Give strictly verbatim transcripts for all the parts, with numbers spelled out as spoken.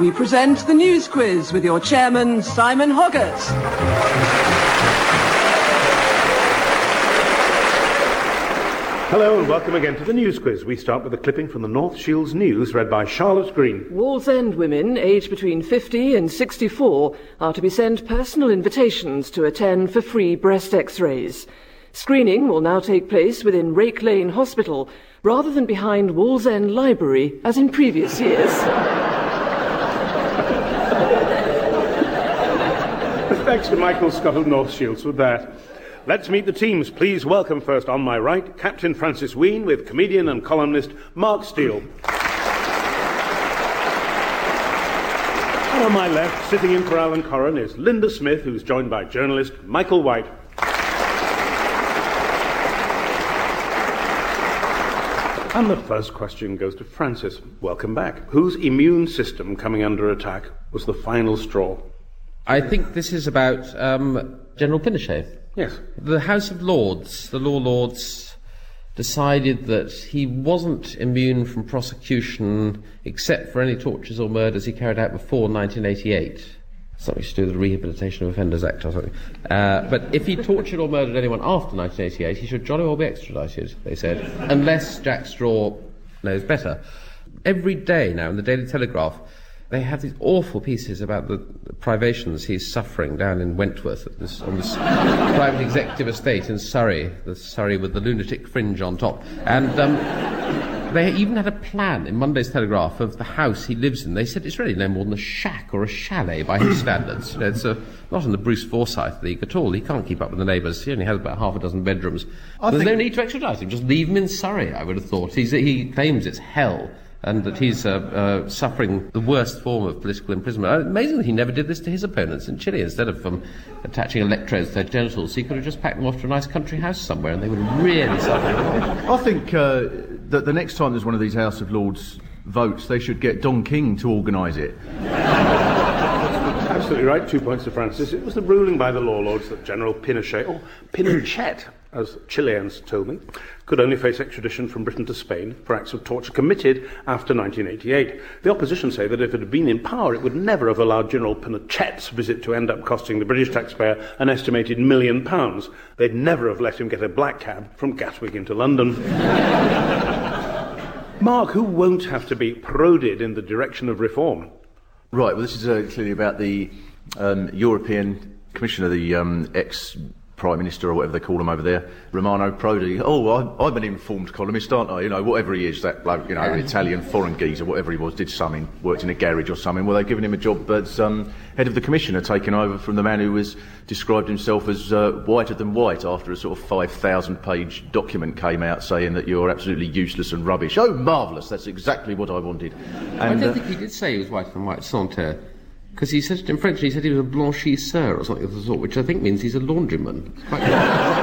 we present the News Quiz with your chairman, Simon Hoggart. Hello and welcome again to the News Quiz. We start with a clipping from the North Shields News read by Charlotte Green. Wallsend women aged between fifty and sixty-four are to be sent personal invitations to attend for free breast x-rays. Screening will now take place within Rake Lane Hospital rather than behind Wallsend Library as in previous years. Thanks to Michael Scott of North Shields with that. Let's meet the teams. Please welcome first on my right, Captain Francis Wheen with comedian and columnist Mark Steele. And on my left, sitting in for Alan Corran, is Linda Smith, who's joined by journalist Michael White. And the first question goes to Francis. Welcome back. Whose immune system coming under attack was the final straw? I think this is about um, General Pinochet. Yes. The House of Lords, the Law Lords, decided that he wasn't immune from prosecution except for any tortures or murders he carried out before nineteen eighty-eight. Something to do with the Rehabilitation of Offenders Act or something. Uh, but if he tortured or murdered anyone after nineteen eighty-eight, he should jolly well be extradited, they said, unless Jack Straw knows better. Every day now in the Daily Telegraph, they have these awful pieces about the privations he's suffering down in Wentworth at this, on this private executive estate in Surrey, the Surrey with the lunatic fringe on top. And um, they even had a plan in Monday's Telegraph of the house he lives in. They said it's really no more than a shack or a chalet by his standards. You know, it's a, not in the Bruce Forsyth League at all. He can't keep up with the neighbours. He only has about half a dozen bedrooms. I There's no need to extradite him. Just leave him in Surrey, I would have thought. He's, he claims it's hell, and that he's uh, uh, suffering the worst form of political imprisonment. Amazingly, he never did this to his opponents in Chile. Instead of um, attaching electrodes to their genitals, he could have just packed them off to a nice country house somewhere, and they would have really suffered. I think uh, that the next time there's one of these House of Lords votes, they should get Don King to organise it. Absolutely right. Two points to Francis. It was the ruling by the Law Lords that General Pinochet, or Pinochet, as Chileans told me, could only face extradition from Britain to Spain for acts of torture committed after nineteen eighty-eight. The opposition say that if it had been in power, it would never have allowed General Pinochet's visit to end up costing the British taxpayer an estimated million pounds. They'd never have let him get a black cab from Gatwick into London. Mark, who won't have to be prodded in the direction of reform? Right, well, this is uh, clearly about the um, European Commissioner, the um, ex- Prime Minister or whatever they call him over there, Romano Prodi. Oh, I, I'm an informed columnist, aren't I? You know, whatever he is, that bloke, you know, Italian foreign geezer, whatever he was, did something, worked in a garage or something. Well, they've given him a job as um, head of the Commissioner, taking over from the man who was described himself as uh, whiter than white after a sort of five thousand page document came out saying that you're absolutely useless and rubbish. Oh, marvellous, that's exactly what I wanted. And, I don't uh, think he did say he was whiter than white, Santerre. Because he said it in French, he said he was a blanchisseur or something of the sort, which I think means he's a laundryman. It's quite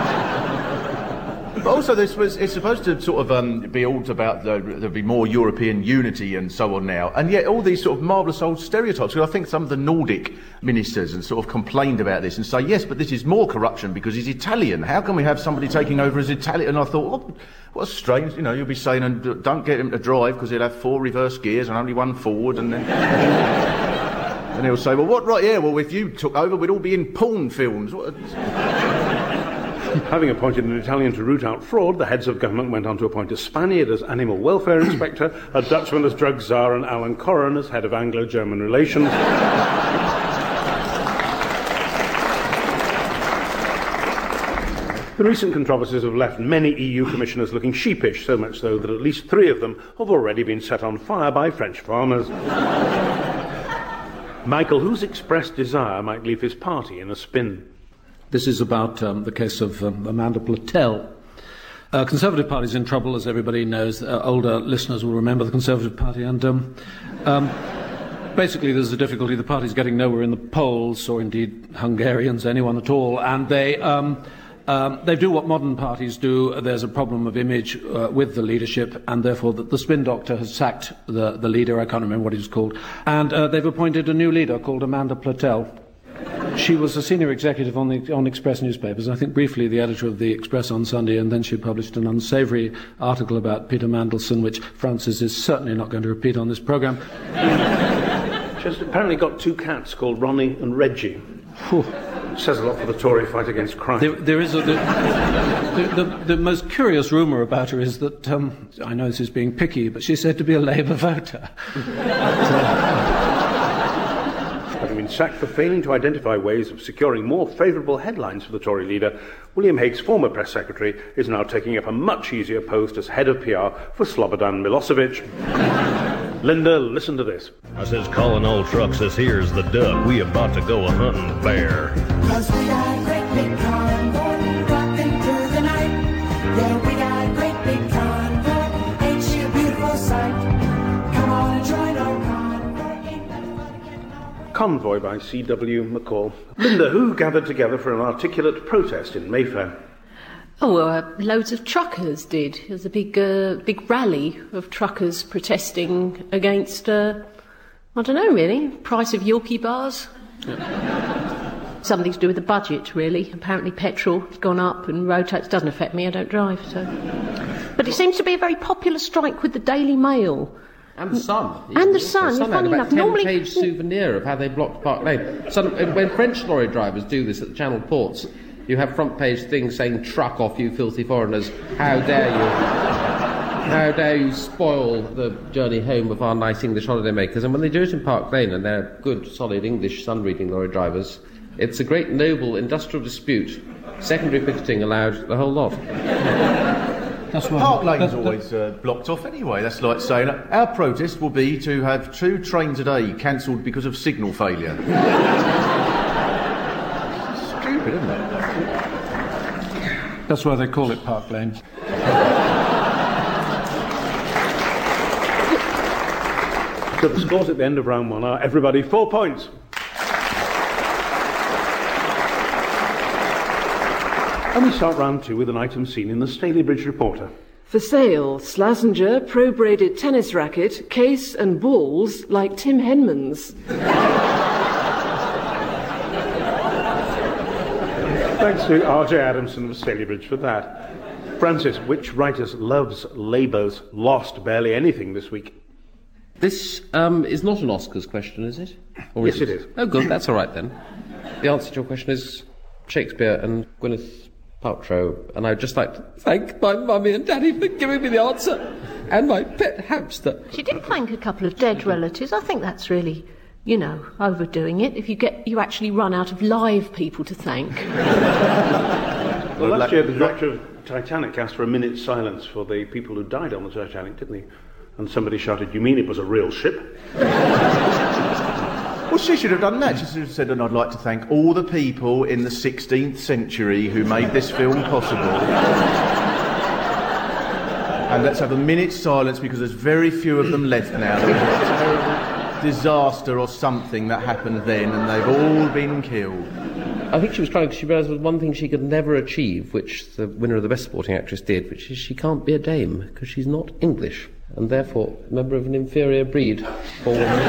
But also, this was, it's supposed to sort of um, be all about uh, there'll be more European unity and so on now, and yet all these sort of marvellous old stereotypes. I think some of the Nordic ministers and sort of complained about this and say, yes, but this is more corruption because he's Italian. How can we have somebody taking over as Italian? And I thought, what, what's strange? You know, you'll be saying, and don't get him to drive because he'll have four reverse gears and only one forward, and then. And he'll say, well, what, right, yeah, well, if you took over, we'd all be in porn films. What? Having appointed an Italian to root out fraud, the heads of government went on to appoint a Spaniard as animal welfare inspector, a Dutchman as drug czar, and Alan Corran as head of Anglo-German relations. The recent controversies have left many E U commissioners looking sheepish, so much so that at least three of them have already been set on fire by French farmers. Michael, whose expressed desire might leave his party in a spin? This is about um, the case of um, Amanda Platel. Uh, Conservative Party's in trouble, as everybody knows. Uh, older listeners will remember the Conservative Party. And um, um, basically there's a difficulty. The party's getting nowhere in the polls, or indeed Hungarians, anyone at all. And they... Um, Um, they do what modern parties do. There's a problem of image uh, with the leadership, and therefore the, the spin doctor has sacked the, the leader. I can't remember what he was called. And uh, they've appointed a new leader called Amanda Platel. She was a senior executive on the on Express newspapers, I think briefly the editor of the Express on Sunday, and then she published an unsavoury article about Peter Mandelson, which Francis is certainly not going to repeat on this programme. Just apparently got two cats called Ronnie and Reggie. Says a lot for the Tory fight against crime. There, there is a, the, the, the, the most curious rumour about her is that, um, I know this is being picky, but she's said to be a Labour voter. Having been sacked for failing to identify ways of securing more favourable headlines for the Tory leader, William Hague's former press secretary is now taking up a much easier post as head of P R for Slobodan Milosevic. Linda, listen to this. I says, calling all trucks, this here's the duck. We about to go a hunting bear. Cause we got a great big convoy rocking through the night. Yeah, we got a great big convoy. Ain't she a beautiful sight? Come on and join our convoy. Ain't that fun getting on? Convoy by C W McCall. Linda, who gathered together for an articulate protest in Mayfair? Oh, well, uh, loads of truckers did. There was a big, uh, big rally of truckers protesting against, uh, I don't know, really, price of Yorkie bars. Yeah. Something to do with the budget, really. Apparently petrol has gone up and road tax doesn't affect me, I don't drive, so... But it seems to be a very popular strike with the Daily Mail. And the Sun. And the Sun, the Sun funny had enough. a Normally, ten-page souvenir of how they blocked Park Lane. So, when French lorry drivers do this at the Channel ports, you have front-page things saying, "Truck off, you filthy foreigners. How dare you? How dare you spoil the journey home of our nice English holidaymakers?" And when they do it in Park Lane, and they're good, solid English sun-reading lorry drivers, it's a great, noble, industrial dispute. Secondary picketing allowed, the whole lot. That's right. Park Lane's always uh, blocked off anyway. That's like saying our protest will be to have two trains a day cancelled because of signal failure. Stupid, isn't it? That's why they call it Park Lane. So the scores at the end of round one are everybody four points. And we start round two with an item seen in the Stalybridge Reporter. For sale, Slazenger pro-braided tennis racket, case and balls like Tim Henman's. Thanks to R J Adamson of Stalybridge for that. Francis, which writers loves Labour's lost barely anything this week? This um, is not an Oscars question, is it? Or yes, is it? it is. Oh, good, that's all right then. The answer to your question is Shakespeare and Gwyneth Paltrow, and I'd just like to thank my mummy and daddy for giving me the answer, and my pet hamster. she did thank a couple of dead relatives. I think that's really, you know, overdoing it. If you get, you actually run out of live people to thank. Well, last year the director of Titanic asked for a minute's silence for the people who died on the Titanic, didn't he? And somebody shouted, "You mean it was a real ship?" Well, she should have done that. She should have said, "And I'd like to thank all the people in the sixteenth century who made this film possible." And let's have a minute's silence because there's very few of them left now. There was a terrible disaster or something that happened then, and they've all been killed. I think she was trying because she realised there was one thing she could never achieve, which the winner of the Best Supporting Actress did, which is she can't be a dame because she's not English, and therefore a member of an inferior breed for women.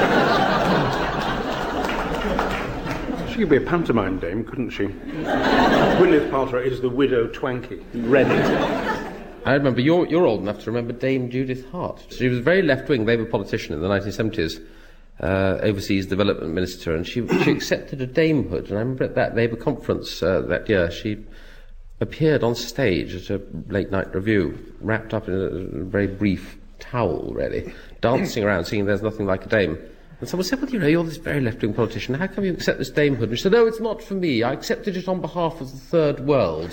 She could be a pantomime dame, couldn't she? Gwyneth Paltrow is the widow Twanky. Read it. I remember, you're, you're old enough to remember Dame Judith Hart. She was a very left-wing Labour politician in the nineteen seventies, uh, overseas development minister, and she, she accepted a damehood. And I remember at that Labour conference uh, that year, she appeared on stage at a late-night review, wrapped up in a, a very brief towel, really, dancing around, singing "There's Nothing Like a Dame." And someone said, "Well, you know, you're this very left-wing politician. How come you accept this damehood?" And she said, "Oh, it's not for me. I accepted it on behalf of the Third World."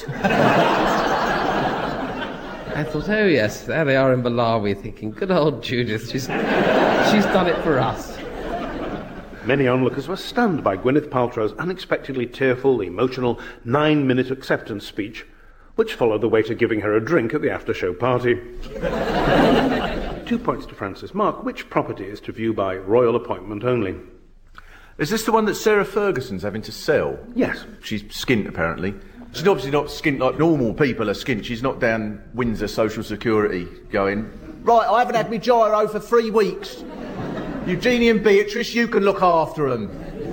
I thought, oh yes, there they are in Malawi, thinking, good old Judith, she's, she's done it for us. Many onlookers were stunned by Gwyneth Paltrow's unexpectedly tearful, emotional, nine-minute acceptance speech, which followed the waiter giving her a drink at the after-show party. Two points to Francis. Mark, which property is to view by royal appointment only? Is this the one that Sarah Ferguson's having to sell? Yes. She's skint, apparently. She's obviously not skint like normal people are skint. She's not down Windsor Social Security going, "Right, I haven't had my gyro for three weeks. Eugenie and Beatrice, you can look after them."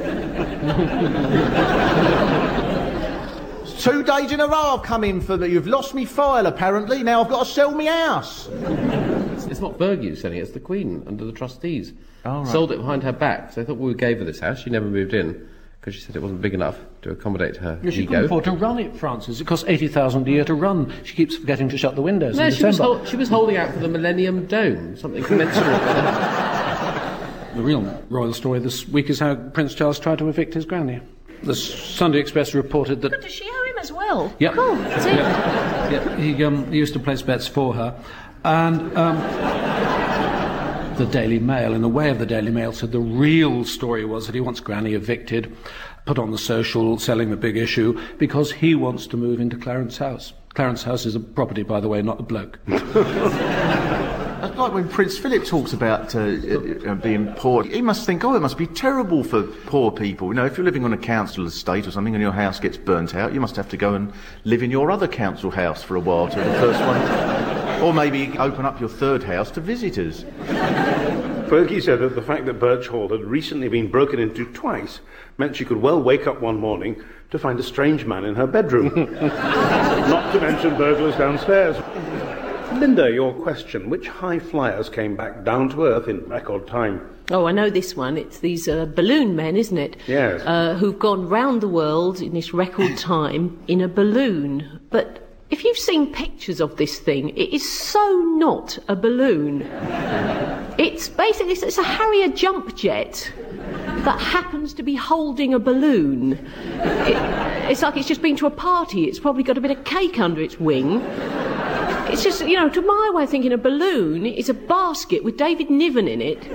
Two days in a row I've come in for the... You've lost me file, apparently. Now I've got to sell me house. it's, it's not Bergie who's selling it, it's the Queen under the trustees. Oh, right. Sold it behind her back. So they thought, well, we gave her this house. She never moved in because she said it wasn't big enough to accommodate her Yeah, she ego. couldn't afford to run it, Francis. It costs eighty thousand a year to run. She keeps forgetting to shut the windows No, in she was, December. hol- she was holding out for the Millennium Dome, something commensurate with her. The real royal story this week is how Prince Charles tried to evict his granny. The Sunday Express reported that... Does she owe him as well? Yep. Cool. See? Yeah, yeah. He, um, he used to place bets for her. And um, the Daily Mail, in the way of the Daily Mail, said the real story was that he wants Granny evicted, put on the social, selling the big issue, because he wants to move into Clarence House. Clarence House is a property, by the way, not a bloke. That's like when Prince Philip talks about uh, uh, being poor. He must think, oh, it must be terrible for poor people. You know, if you're living on a council estate or something and your house gets burnt out, you must have to go and live in your other council house for a while till the first one. Or maybe open up your third house to visitors. Bergie said that the fact that Birch Hall had recently been broken into twice meant she could well wake up one morning to find a strange man in her bedroom. Not to mention burglars downstairs. Linda, your question. Which high flyers came back down to earth in record time? Oh, I know this one. It's these uh, balloon men, isn't it? Yes. Uh, who've gone round the world in this record time in a balloon. But if you've seen pictures of this thing, it is so not a balloon. It's basically it's, it's a Harrier jump jet that happens to be holding a balloon. It, it's like it's just been to a party. It's probably got a bit of cake under its wing. It's just, you know, to my way of thinking, a balloon is a basket with David Niven in it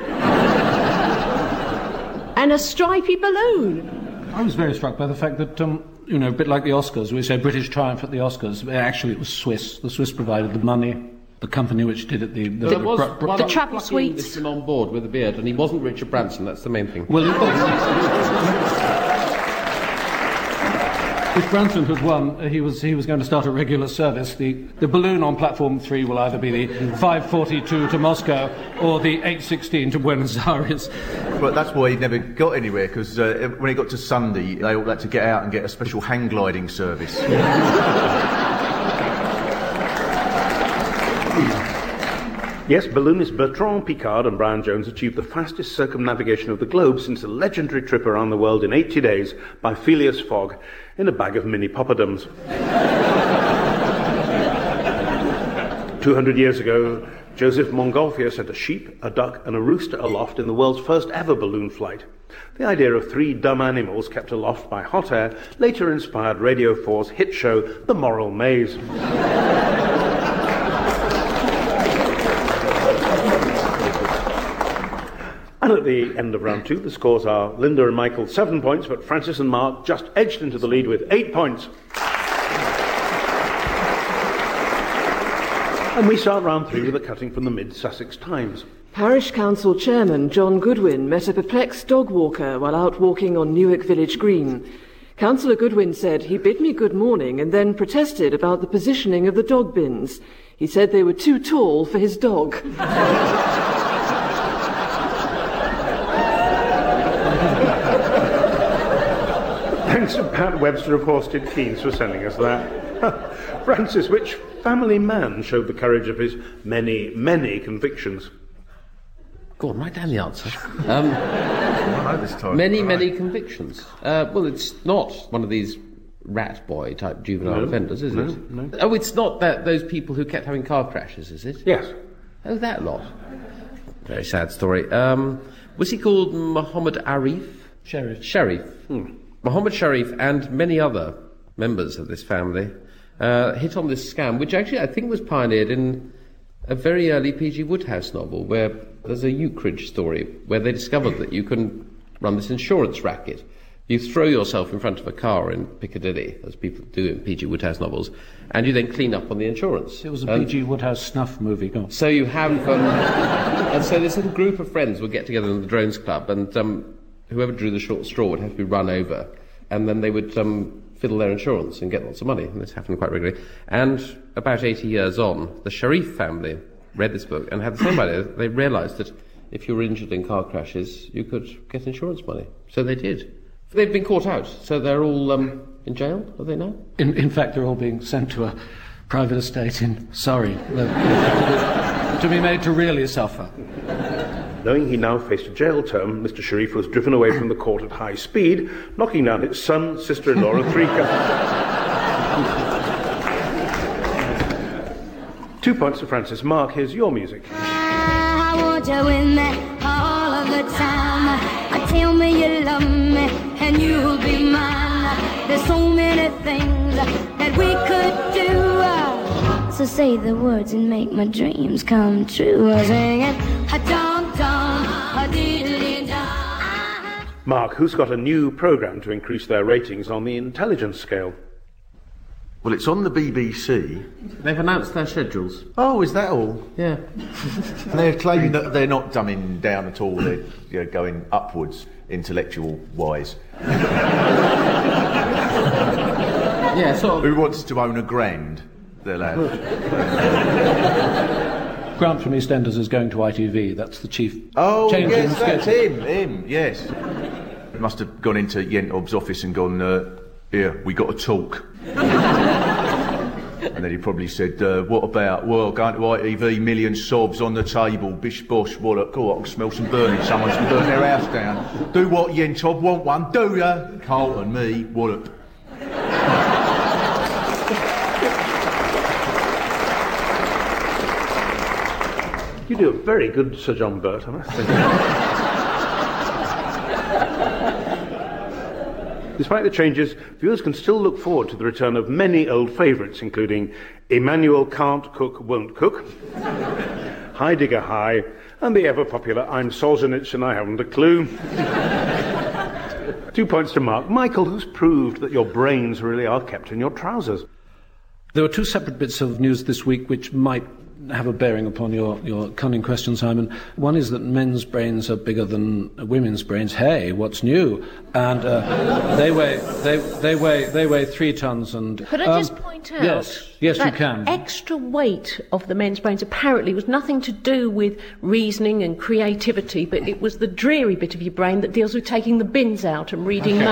and a stripy balloon. I was very struck by the fact that, um, you know, a bit like the Oscars, we say British triumph at the Oscars. Actually, it was Swiss. The Swiss provided the money. The company which did it, the... the, There the was br- br- one The of travel plucky suites. Englishmen on board with a beard, and he wasn't Richard Branson, that's the main thing. Well, if Branson had won, uh, he was he was going to start a regular service. The the balloon on platform three will either be the five forty-two to Moscow or the eight sixteen to Buenos Aires. But that's why he never got anywhere, because uh, when he got to Sunday, they all had to get out and get a special hang gliding service. Yes, balloonist Bertrand Piccard and Brian Jones achieved the fastest circumnavigation of the globe since a legendary trip around the world in eighty days by Phileas Fogg in a bag of mini poppadoms. Two hundred years ago, Joseph Montgolfier sent a sheep, a duck and a rooster aloft in the world's first ever balloon flight. The idea of three dumb animals kept aloft by hot air later inspired Radio four's hit show The Moral Maze. And at the end of round two, the scores are Linda and Michael seven points, but Francis and Mark just edged into the lead with eight points. And we start round three with a cutting from the Mid-Sussex Times. Parish Council Chairman John Goodwin met a perplexed dog walker while out walking on Newark Village Green. Councillor Goodwin said he bid me good morning and then protested about the positioning of the dog bins. He said they were too tall for his dog. Thanks to Pat Webster of Horsted Keynes for sending us that. Francis, which family man showed the courage of his many, many convictions? Go on, write down the answer. Um, I know this time. many, Right. many convictions. Uh, well, it's not one of these rat boy type juvenile No, offenders, is no, it? no. Oh, it's not that those people who kept having car crashes, is it? Yes. Oh, that lot. Very sad story. Um, was he called Muhammad Arif? Sheriff. Sharif. Hmm. Muhammad Sharif and many other members of this family uh, hit on this scam, which actually I think was pioneered in a very early P G Wodehouse novel, where there's a Ukridge story where they discovered that you can run this insurance racket. You throw yourself in front of a car in Piccadilly, as people do in P G Wodehouse novels, and you then clean up on the insurance. It was a And P G Wodehouse snuff movie. Go on. so you have, um, and so this little group of friends would get together in the Drones Club, and um, whoever drew the short straw would have to be run over, and then they would um, fiddle their insurance and get lots of money. And this happened quite regularly. And about eighty years on, the Sharif family read this book and had the same idea. They realised that if you were injured in car crashes, you could get insurance money. So they did. They've been caught out, so they're all um, in jail, are they now? In, in fact, they're all being sent to a private estate in Surrey. to be made to really suffer. Knowing he now faced a jail term, Mister Sharif was driven away from the court at high speed, knocking down his son, sister-in-law and three cousins. Two points to Francis. Mark, here's your music. I want you with me all of the time. Tell me you love me and you'll be mine. There's so many things that we could do. So say the words and make my dreams come true. Sing it, a dum dum, a diddly dum. Mark, who's got a new programme to increase their ratings on the intelligence scale? Well, it's on the B B C. They've announced their schedules. Oh, is that all? Yeah. And they're claiming that they're not dumbing down at all. They're you know, going upwards, intellectual-wise. Yeah, sort of. Who wants to own a grand? They'll have. Grant from EastEnders is going to I T V. That's the chief Oh, change in yes, that's schedule. him, him, yes. Must have gone into Yentob's office and gone, uh, here, we got to talk. And then he probably said, uh, what about, well, going to I T V, million sobs on the table, bish bosh, wallop, go on, I can smell some burning, someone's burnt their house down. Do what, Yentob, want one, do ya? Carlton, me, wallop. You do a very good Sir John Burt, I must say. Despite the changes, viewers can still look forward to the return of many old favourites, including Emmanuel Can't Cook, Won't Cook, Heidegger High, and the ever-popular I'm Solzhenitsyn and I Haven't a Clue. Two points to Mark. Michael, who's proved that your brains really are kept in your trousers? There were two separate bits of news this week which might have a bearing upon your, your cunning question, Simon. One is that men's brains are bigger than women's brains. Hey, what's new? And uh, they weigh they they weigh they weigh three tons. And could I um, just point out? Yes, yes, that you can. Extra weight of the men's brains apparently was nothing to do with reasoning and creativity, but it was the dreary bit of your brain that deals with taking the bins out and reading okay.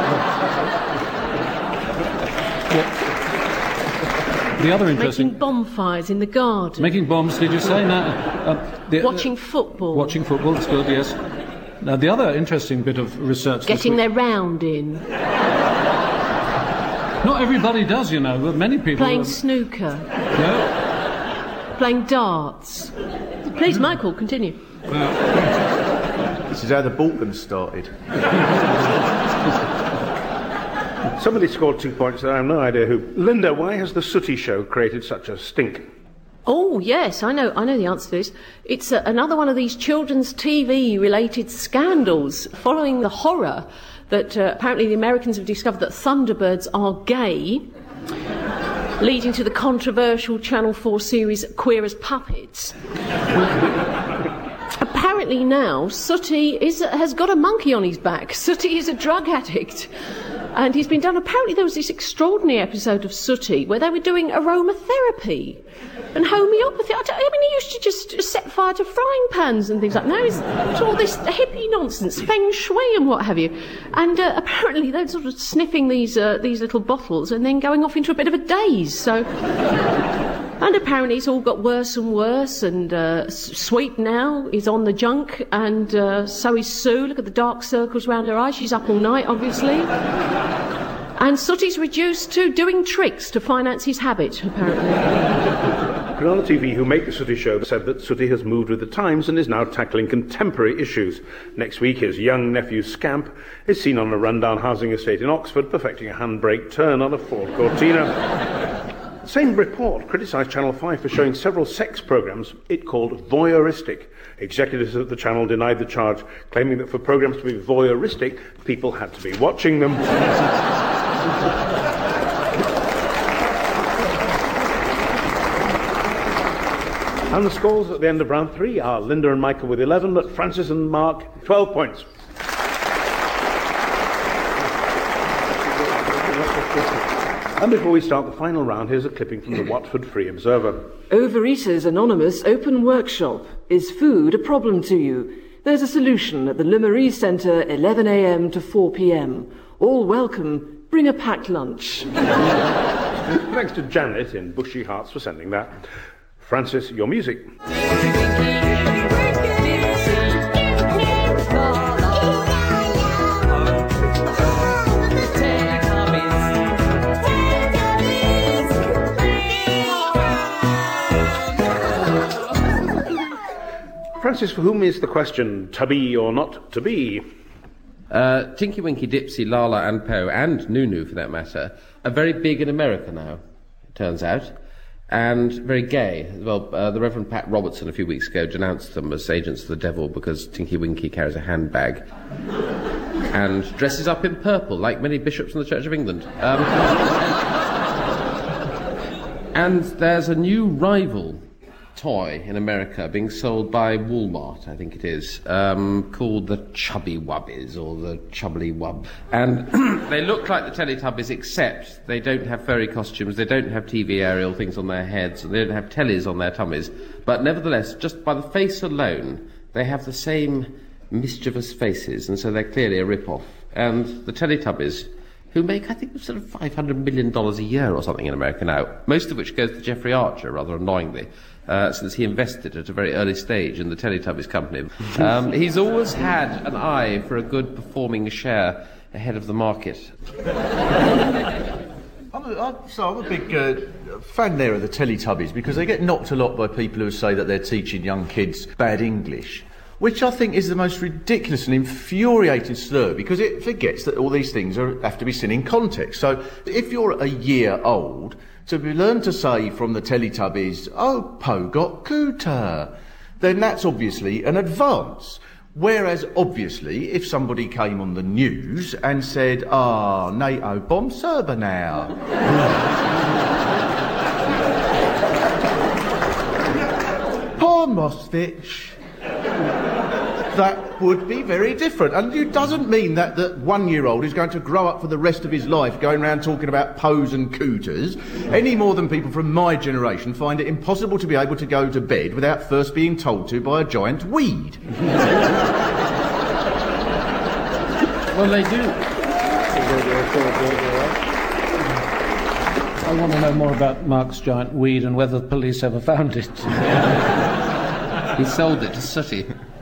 maths. well, The other interesting... Making bonfires in the garden. Making bombs, did you say? No. Um, the, watching football. Watching football, that's good, yes. Now, the other interesting bit of research... Getting their round in. Not everybody does, you know, but many people... Playing are... snooker. No. Playing darts. Please, Michael, continue. Well, this is how the Balkans started. Somebody scored two points, and I have no idea who. Linda, why has the Sooty Show created such a stink? Oh, yes, I know I know the answer to this. It's uh, another one of these children's T V-related scandals following the horror that uh, apparently the Americans have discovered that Thunderbirds are gay, leading to the controversial Channel four series Queer as Puppets. Apparently now, Sooty is, has got a monkey on his back. Sooty is a drug addict. And he's been done... Apparently there was this extraordinary episode of Sooty where they were doing aromatherapy and homeopathy. I, I mean, he used to just, just set fire to frying pans and things like that. Now it's, it's all this hippie nonsense, feng shui and what have you. And uh, apparently they're sort of sniffing these, uh, these little bottles and then going off into a bit of a daze. So... And apparently it's all got worse and worse, and uh, Sweet now is on the junk, and uh, so is Sue. Look at the dark circles round her eyes. She's up all night, obviously. And Sooty's reduced to doing tricks to finance his habit, apparently. Cronulla T V, who make the Sooty Show, said that Sooty has moved with the times and is now tackling contemporary issues. Next week, his young nephew Scamp is seen on a rundown housing estate in Oxford, perfecting a handbrake turn on a Ford Cortina. The same report criticised Channel five for showing several sex programmes it called voyeuristic. Executives at the channel denied the charge, claiming that for programmes to be voyeuristic, people had to be watching them. And the scores at the end of round three are Linda and Michael with eleven, but Francis and Mark, twelve points. And before we start the final round, here's a clipping from the Watford Free Observer. Overeaters Anonymous open workshop. Is food a problem to you? There's a solution at the Le Marie Centre, eleven a m to four p m. All welcome. Bring a packed lunch. Thanks to Janet in Bushy Hearts for sending that. Francis, your music. Francis, for whom is the question to be or not to be? Uh, Tinky Winky, Dipsy, Lala and Po, and Nunu for that matter, are very big in America now, it turns out, and very gay. Well, uh, the Reverend Pat Robertson a few weeks ago denounced them as agents of the devil because Tinky Winky carries a handbag and dresses up in purple like many bishops in the Church of England. Um, and there's a new rival toy in America being sold by Walmart, I think it is, um, called the Chubby Wubbies or the Chubbly Wub. And they look like the Teletubbies, except they don't have furry costumes, they don't have T V aerial things on their heads, and they don't have tellies on their tummies. But nevertheless, just by the face alone, they have the same mischievous faces, and so they're clearly a rip-off. And the Teletubbies, who make, I think, sort of five hundred million dollars a year or something in America now, most of which goes to Jeffrey Archer, rather annoyingly, uh, since he invested at a very early stage in the Teletubbies company. Um, he's always had an eye for a good performing share ahead of the market. I'm a, I'm, so I'm a big uh, fan there of the Teletubbies because they get knocked a lot by people who say that they're teaching young kids bad English, which I think is the most ridiculous and infuriating slur because it forgets that all these things are, have to be seen in context. So if you're a year old, to be learn to say from the Teletubbies, oh, Po got cooter, then that's obviously an advance. Whereas, obviously, if somebody came on the news and said, ah, oh, NATO bombed Serbia now. Poor Mosvich. That would be very different. And it doesn't mean that that one-year-old is going to grow up for the rest of his life going around talking about Poes and cooters, any more than people from my generation find it impossible to be able to go to bed without first being told to by a giant weed. Well, they do. I want to know more about Mark's giant weed and whether the police ever found it. He sold it to Sooty.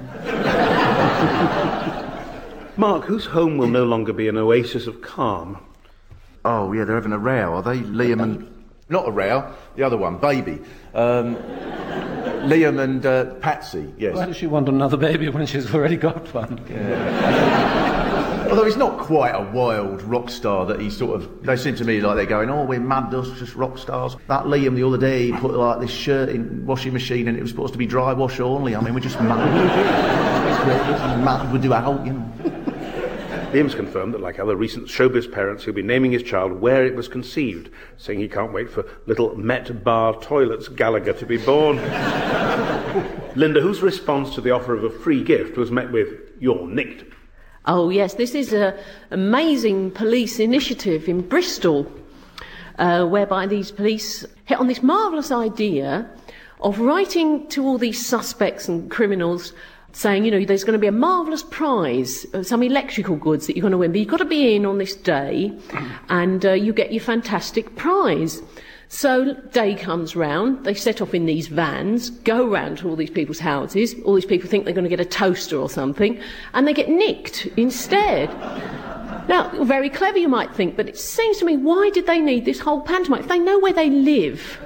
Mark, whose home will no longer be an oasis of calm? Oh, yeah, they're having a row, are they? Liam and... Not a row, the other one, baby. Um, Liam and uh, Patsy, yes. Why does she want another baby when she's already got one? Yeah. Although he's not quite a wild rock star that he sort of... They seem to me like they're going, oh, we're mad, us just rock stars. That Liam the other day, he put like this shirt in washing machine and it was supposed to be dry wash only. I mean, we're just mad. Mad, we do out, you know. Liam's confirmed that, like other recent showbiz parents, he'll be naming his child where it was conceived, saying he can't wait for little Met Bar Toilets Gallagher to be born. Linda, whose response to the offer of a free gift was met with, "You're nicked"? Oh, yes, this is an amazing police initiative in Bristol, uh, whereby these police hit on this marvellous idea of writing to all these suspects and criminals saying, you know, there's going to be a marvellous prize, uh, some electrical goods that you're going to win, but you've got to be in on this day and uh, you get your fantastic prize. So day comes round, they set off in these vans, go round to all these people's houses, all these people think they're going to get a toaster or something, and they get nicked instead. Now, very clever you might think, but it seems to me, why did they need this whole pantomime? If they know where they live...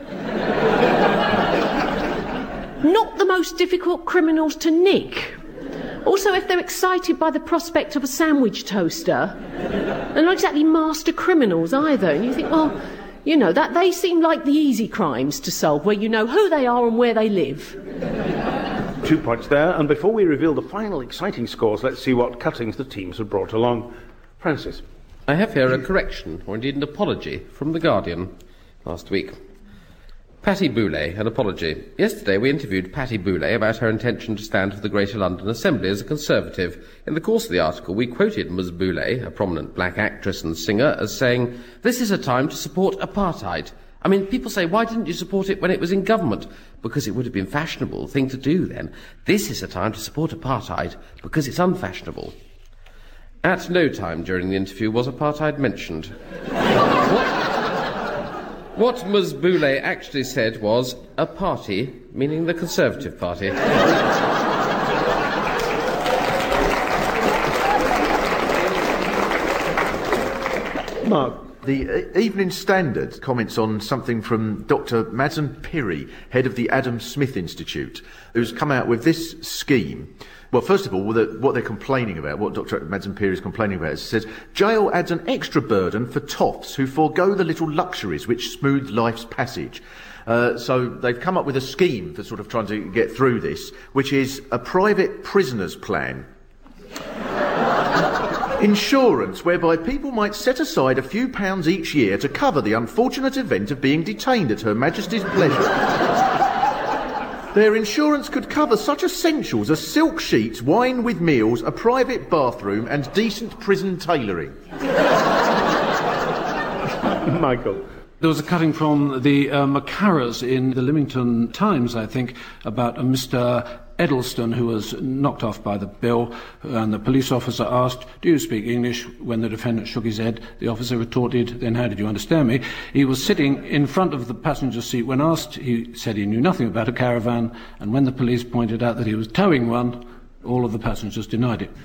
Not the most difficult criminals to nick. Also, if they're excited by the prospect of a sandwich toaster, they're not exactly master criminals either. And you think, well, you know, that they seem like the easy crimes to solve, where you know who they are and where they live. Two points there, and before we reveal the final exciting scores, let's see what cuttings the teams have brought along. Francis. I have here a correction, or indeed an apology, from The Guardian last week. Patty Boulay, an apology. Yesterday we interviewed Patty Boulay about her intention to stand for the Greater London Assembly as a Conservative. In the course of the article, we quoted Miz Boulay, a prominent black actress and singer, as saying, "This is a time to support apartheid." I mean, people say, why didn't you support it when it was in government? Because it would have been a fashionable thing to do then. This is a time to support apartheid because it's unfashionable. At no time during the interview was apartheid mentioned. What? What Ms Boulay actually said was a party, meaning the Conservative Party. Mark. The Evening Standard comments on something from Doctor Madsen Piri, head of the Adam Smith Institute, who's come out with this scheme. Well, first of all, what they're complaining about, what Doctor Madsen Piri is complaining about, is it says, jail adds an extra burden for toffs who forego the little luxuries which smooth life's passage. Uh, so they've come up with a scheme for sort of trying to get through this, which is a private prisoners plan. Insurance, whereby people might set aside a few pounds each year to cover the unfortunate event of being detained at Her Majesty's pleasure. Their insurance could cover such essentials as silk sheets, wine with meals, a private bathroom and decent prison tailoring. Michael. There was a cutting from the uh, Macaras in the Leamington Times, I think, about a Mister Edelston who was knocked off by the bill, and the police officer asked, "Do you speak English?" When the defendant shook his head, the officer retorted, "Then how did you understand me?" He was sitting in front of the passenger seat. When asked, he said he knew nothing about a caravan, and when the police pointed out that he was towing one, all of the passengers denied it.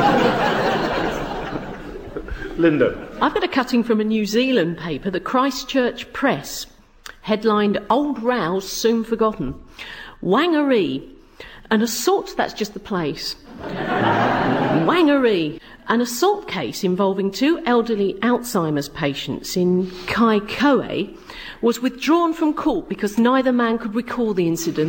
Linda. I've got a cutting from a New Zealand paper, the Christchurch Press, headlined "Old Rows Soon Forgotten." Wangaree. An assault, that's just the place. Wangaree. An assault case involving two elderly Alzheimer's patients in Kaikohe was withdrawn from court because neither man could recall the incident.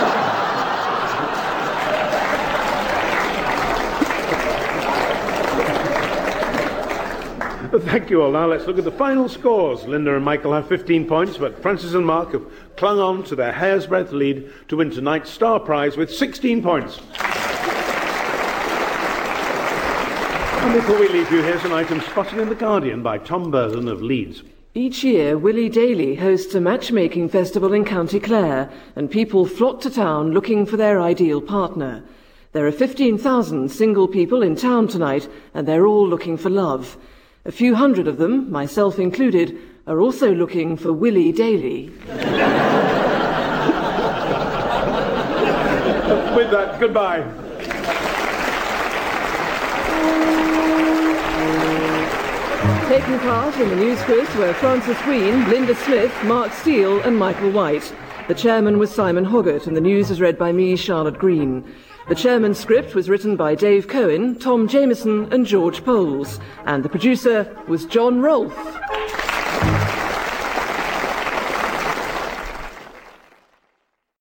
Thank you all. Now let's look at the final scores. Linda and Michael have fifteen points, but Francis and Mark have clung on to their hair's breadth lead to win tonight's Star Prize with sixteen points. And before we leave you, here's an item spotted in The Guardian by Tom Burton of Leeds. Each year, Willie Daly hosts a matchmaking festival in County Clare, and people flock to town looking for their ideal partner. There are fifteen thousand single people in town tonight, and they're all looking for love. A few hundred of them, myself included, are also looking for Willie Daly. With that, goodbye. Taking part in the news quiz were Francis Wheen, Linda Smith, Mark Steele and Michael White. The chairman was Simon Hoggart, and the news is read by me, Charlotte Green. The chairman's script was written by Dave Cohen, Tom Jameson and George Poles, and the producer was John Rolfe.